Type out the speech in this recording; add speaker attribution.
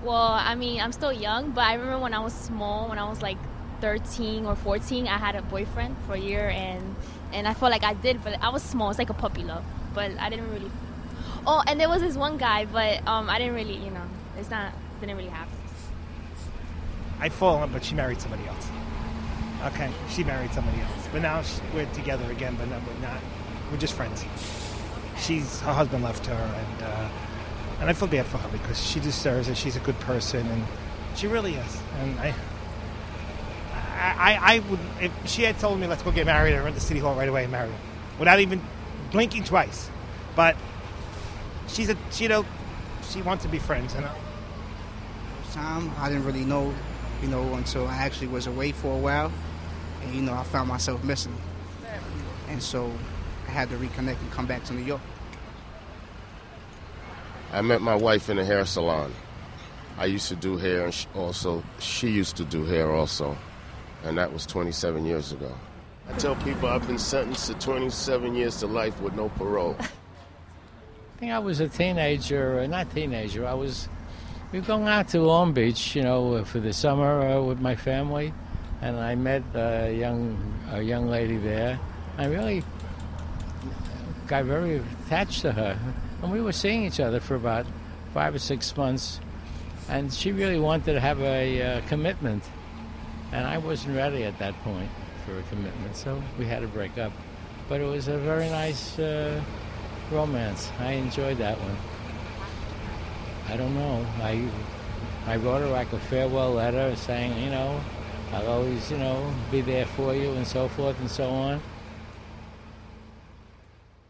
Speaker 1: Well, I mean, I'm still young, but I remember when I was small, when I was like 13 or 14, I had a boyfriend for a year, and I felt like I did, but I was small. It's like a puppy love, but I didn't really. Oh, and there was this one guy, but I didn't really, it's not, didn't really happen.
Speaker 2: I fall in love, but she married somebody else. Okay, she married somebody else, but now we're together again, but no, we're not. We're just friends. Her husband left her, and I feel bad for her because she deserves it. She's a good person, and she really is. And I would, if she had told me let's go get married, I'd run to City Hall right away and marry her without even blinking twice. But she wants to be friends. And
Speaker 3: time I didn't really know, until I actually was away for a while, and I found myself missing, and so I had to reconnect and come back to New York.
Speaker 4: I met my wife in a hair salon. I used to do hair, and she used to do hair also, and that was 27 years ago. I tell people I've been sentenced to 27 years to life with no parole.
Speaker 5: I think I was a teenager, we were going out to Long Beach, for the summer with my family, and I met a young lady there. I really got very attached to her, and we were seeing each other for about 5 or 6 months, and she really wanted to have a commitment, and I wasn't ready at that point for a commitment, so we had to break up. But it was a very nice romance. I enjoyed that one. I don't know. I wrote her like a farewell letter saying, I'll always, be there for you and so forth and so on.